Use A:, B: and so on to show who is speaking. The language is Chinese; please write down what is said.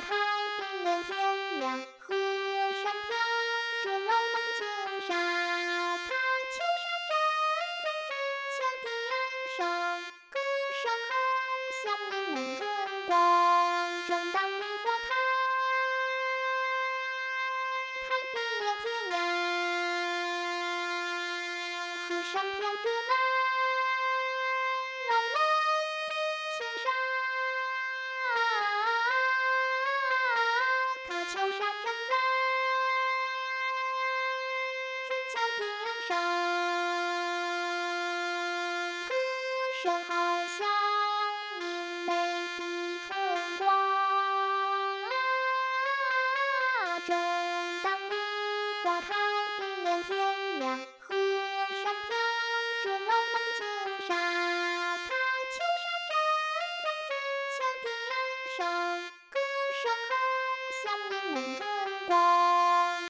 A: 太平连天涯，河山飘着悠悠的金沙。喀秋莎站在金墙的岸上，歌声好像明媚春光。正当渔火开，太平连天涯，河上飘着那柔软的轻纱。喀秋莎站在金桥的岸上，歌声好像明媚的春光。正当梨花开，并连天涯，河上飘着悠悠的金沙。喀秋莎站在金桥的岸上，歌声好像明媚春光。